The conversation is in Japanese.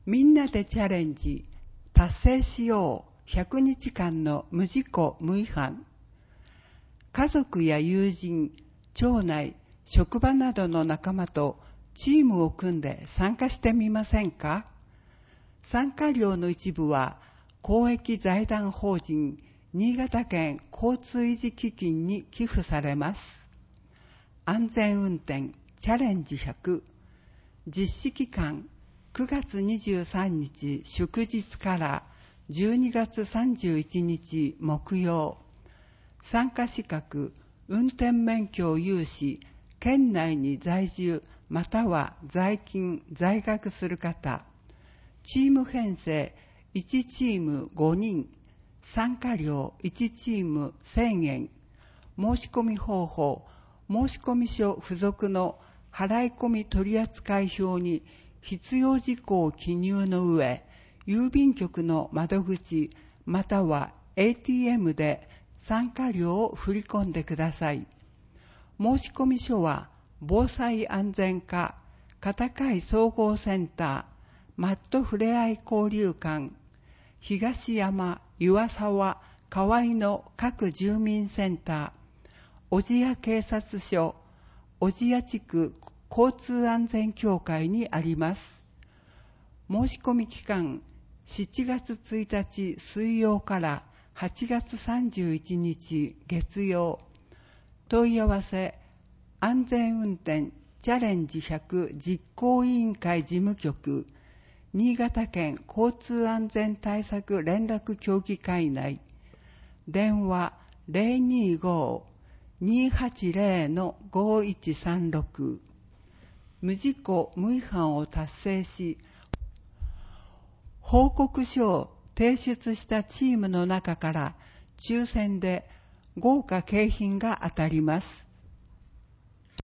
みんなでチャレンジ達成しよう100日間の無事故無違反。家族や友人、町内、職場などの仲間とチームを組んで参加してみませんか？参加料の一部は公益財団法人新潟県交通維持基金に寄付されます。安全運転チャレンジ100。実施期間9月23日祝日から12月31日木曜。参加資格、運転免許を有し、県内に在住または在勤・在学する方。チーム編成1チーム5人。参加料1チーム1000円。申し込み方法、申込書付属の払い込み取扱表に必要事項を記入の上、郵便局の窓口または ATM で参加料を振り込んでください。申込書は防災安全課片貝総合センターマットふれあい交流館東山、岩沢、河合の各住民センター小千谷警察署小千谷地区交通安全協会にあります。申し込み期間7月1日水曜から8月31日月曜。問い合わせ安全運転チャレンジ100実行委員会事務局新潟県交通安全対策連絡協議会内。電話 025-280-5136。無事故無違反を達成し、報告書を提出したチームの中から抽選で豪華景品が当たります。